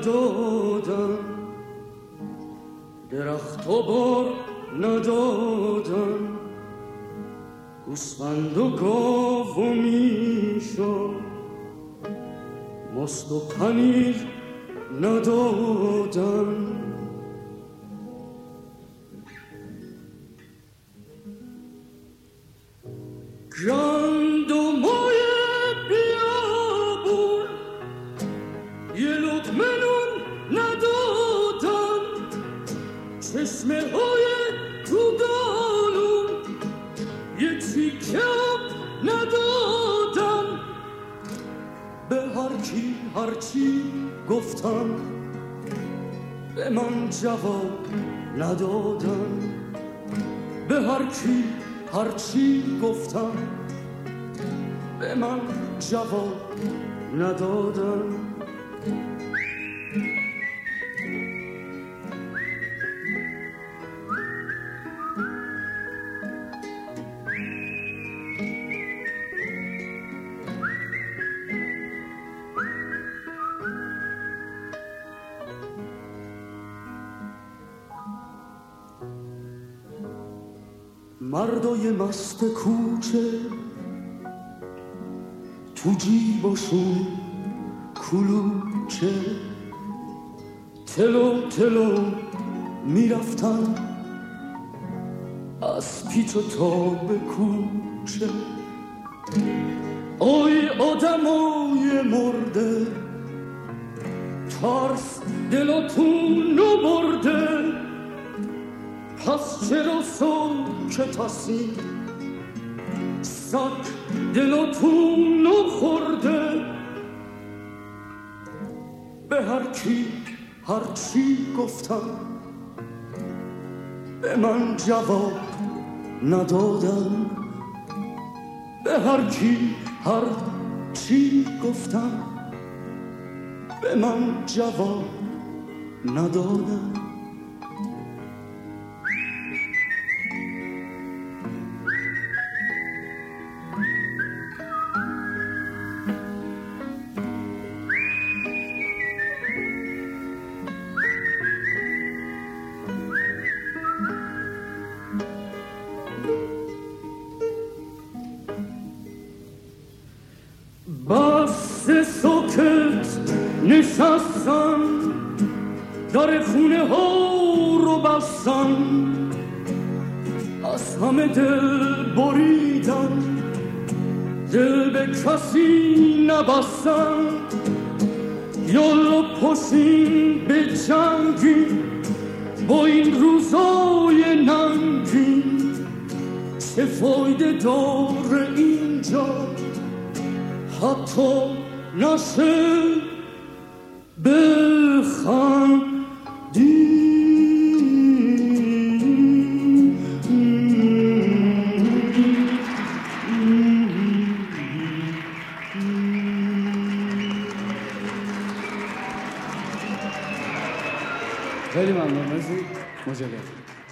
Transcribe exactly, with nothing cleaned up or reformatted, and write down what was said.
ندادن، درخت و بار ندادن، گوسفند و گاو و میشا ماست و پنیر ندادن. گندمای بیابون یه لقمه نون ندادن، چشمه های تو دانون یه تیکه آب ندادن. به هر کی هرچی گفتم به من جواب ندادن، به هر کی هرچی گفتم به من جواب ندادن. مردای مست کوچه تو جیباشون کلوچه، تلو تلو میرفتن از پیچ و تاب کوچه. آی آدمای مرده ترس دلاتون رو برده، پس چرا ساکتسی؟ سگ دلاتون رو خورده. به هر کی هرچی گفتم به من جواب ندادن، به هر کی هرچی گفتم به من جواب ندادن. بس ساکت نشستم، در خونه ها رو بستم، از همه دل بریدم، دل به کسی نبستم. یالا پاشین به جنگی با این روزای ننگی، چه فایده داره اینجا حتی نشه بخندی. خیلی ممنون. مرسی. مجدد